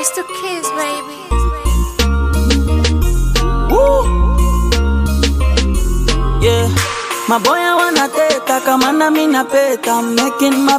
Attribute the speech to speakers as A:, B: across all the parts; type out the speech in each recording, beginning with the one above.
A: Just a kiss, baby.
B: Woo! Yeah. Maboya wanateta kama na mina peta. Making my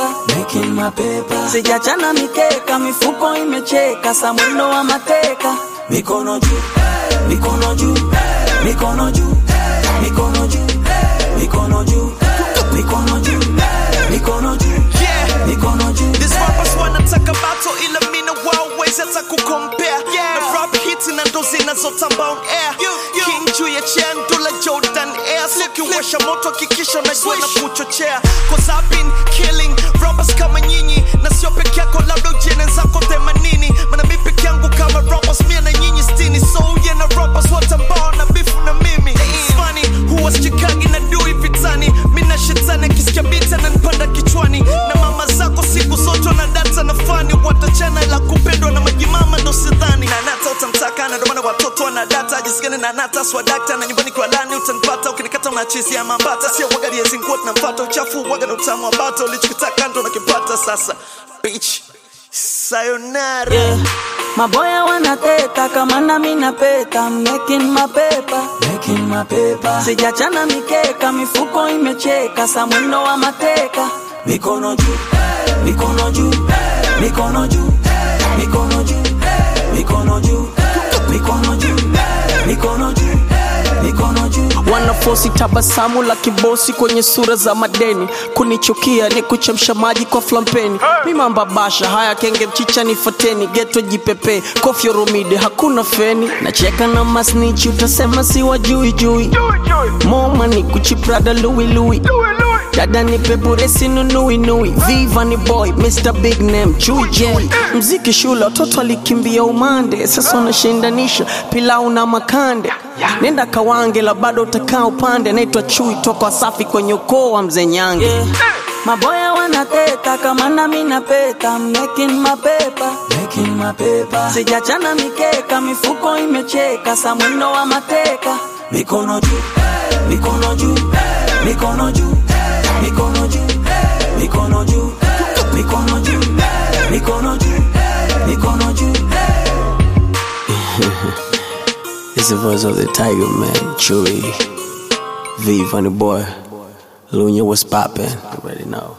B: paper. Sijachana mikeka, mifuko imecheka. Samwendo wa mateka. Mikono juu, mikono juu, mikono juu, mikono juu, mikono juu, mikono juu, mikono juu.
C: Yeah,
B: mikono juu.
C: These rappers wanna talk about so ila mina waways hata kukompare. Na rap hits na ndo zinazotamba on air. King juu ya chair ndula Jordan Air. Sikiwasha moto hakikisha unajua na kuchochea. Cause I've been killing rappers kama nyinyi. Na sio peke yako labda ujene zako 80. Mana mi peke yangu kama rappers mia na nyinyi 60. So yeah na rappers watambao na bifu na mimi. It's funny huwa sichikagi na dui vitani. Mina shetani akisikia bita na nipanda kichwani. Na mama zako siku zote na data na fani. Watachana ila kupendwa na majimama ndo sidhani. Na nata utamtaka na domana watoto wana data. Jisikani na nata swadakta na nyumbani kwa lani utanipata. Ukinikata unachizi ya mambata. Sio waga liezi nguot na mpata uchafu waga na utamu wa bata. Ulichokitaka ndo nakipata sasa. Bitch, sayonara.
B: Yeah. Maboya wanateta kama na mina peta. Making my paper. Sijachana mikeka, mifuko imecheka. Samwendo wa mateka. Mikono juu, mikono juu, mikono juu, mikono juu, mikono juu, mikono juu, mikono juu, mikono juu.
D: Wanafosi tabasamu la kibosi kwenye sura za madeni. Kunichukia ni kuchemsha maji kwa flampeni. Mimamba basha haya kenge mchicha nifateni. Geto jipepe kofio romide hakuna feni. Nacheka na masnichi utasema si wajui. Moma ni kuchiprada Louis. Dada ni peburesi nui. Viva ni boy Mr. Big Name Chui. Mziki shule watoto alikimbia umande. Sasa unashindanisha pilau na makande. Nenda kawange la bado utakaa upande. Naitwa Chui toka Wasafi kwenye ukoo wa Mzee Nyange.
B: Yeah. Maboya wanateta kama na mina peta. Making my paper. Sijachana mikeka, mifuko imecheka. Samwendo wa mateka. Mikono juu, mikono juu, mikono juu, mikono juu, mikono juu, mikono juu, mikono juu, mikono juu.
D: It's the voice of the tiger man, Chewy. V, funny boy. Lunya, what's poppin'? You already know.